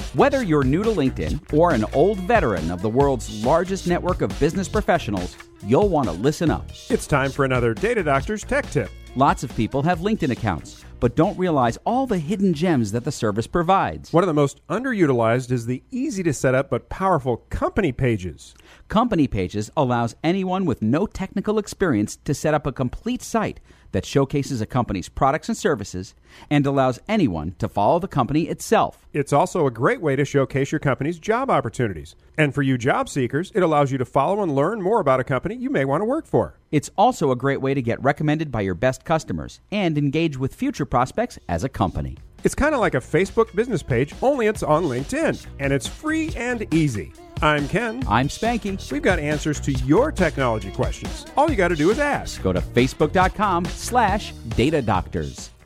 Whether you're new to LinkedIn or an old veteran of the world's largest network of business professionals, you'll want to listen up. It's time for another Data Doctors Tech Tip. Lots of people have LinkedIn accounts, but don't realize all the hidden gems that the service provides. One of the most underutilized is the easy-to-set-up but powerful company pages. Company Pages allows anyone with no technical experience to set up a complete site that showcases a company's products and services and allows anyone to follow the company itself. It's also a great way to showcase your company's job opportunities. And for you job seekers, it allows you to follow and learn more about a company you may want to work for. It's also a great way to get recommended by your best customers and engage with future prospects as a company. It's kind of like a Facebook business page, only it's on LinkedIn. And it's free and easy. I'm Ken. I'm Spanky. We've got answers to your technology questions. All you got to do is ask. Go to facebook.com/datadoctors.